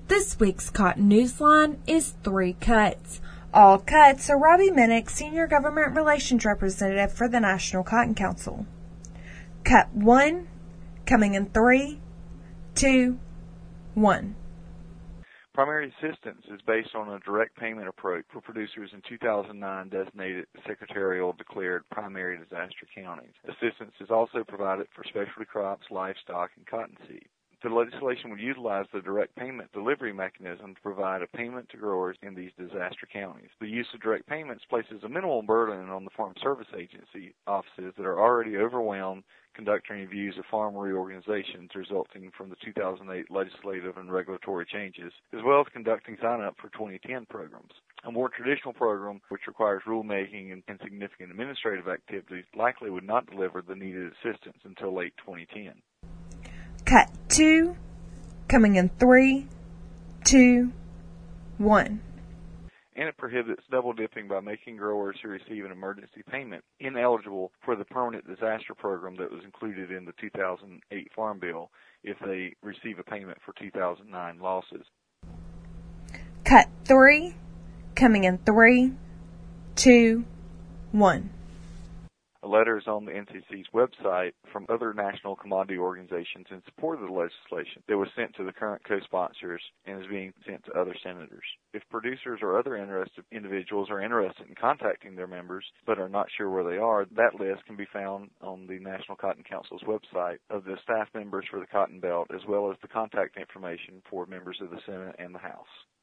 This week's Cotton Newsline is 3 cuts. All cuts are Robbie Minnick, Senior Government Relations Representative for the National Cotton Council. Cut 1, coming in 3, 2, 1. Primary assistance is based on a direct payment approach for producers in 2009 designated secretarial declared primary disaster counties. Assistance is also provided for specialty crops, livestock, and cottonseed. The legislation would utilize the direct payment delivery mechanism to provide a payment to growers in these disaster counties. The use of direct payments places a minimal burden on the Farm Service Agency offices that are already overwhelmed conducting reviews of farm reorganizations resulting from the 2008 legislative and regulatory changes, as well as conducting sign-up for 2010 programs. A more traditional program, which requires rulemaking and significant administrative activities, likely would not deliver the needed assistance until late 2010. Cut 2, coming in 3, 2, 1. And it prohibits double dipping by making growers who receive an emergency payment ineligible for the permanent disaster program that was included in the 2008 Farm Bill if they receive a payment for 2009 losses. Cut 3, coming in 3, 2, 1. A letter is on the NCC's website from other national commodity organizations in support of the legislation that was sent to the current co-sponsors and is being sent to other senators. If producers or other interested individuals are interested in contacting their members but are not sure where they are, that list can be found on the National Cotton Council's website of the staff members for the Cotton Belt, as well as the contact information for members of the Senate and the House.